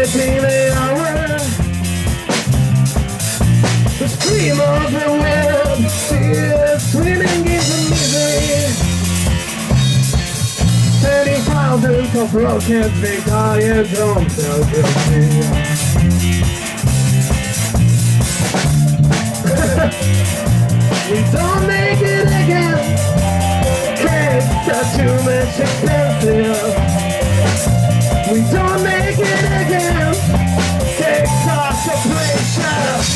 working the hour. The scream of the wind, tears swimming into misery. 30,000 of broken Victorians don't feel guilty. We don't make it again. Cakes are too much expensive. We don't make it again. Cakes are separation.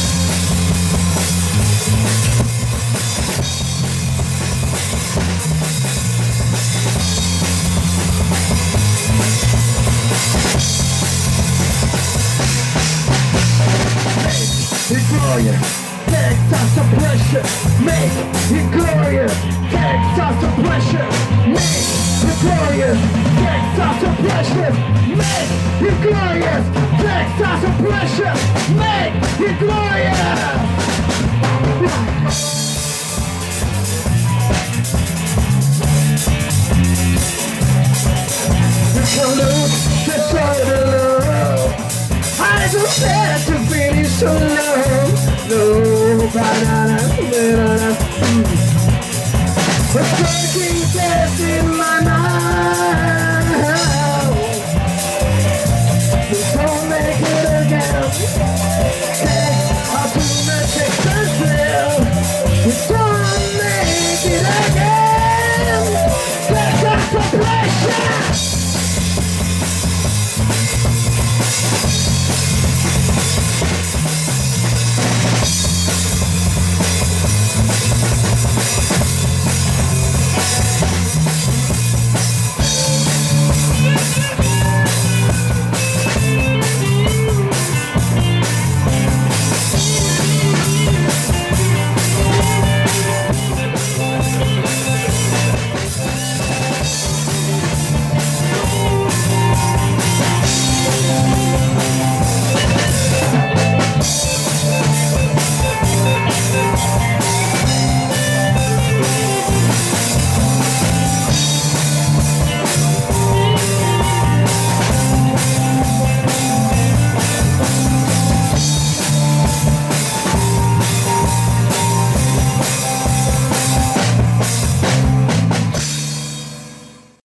It's glorious. Texas oppression, make it glorious. Texas oppression, make it glorious. Texas oppression, make it glorious. Texas oppression, make it glorious. The salute, destroy the love. I don't dare to finish so low. No, banana. A breaking test in my mind. We don't make it again.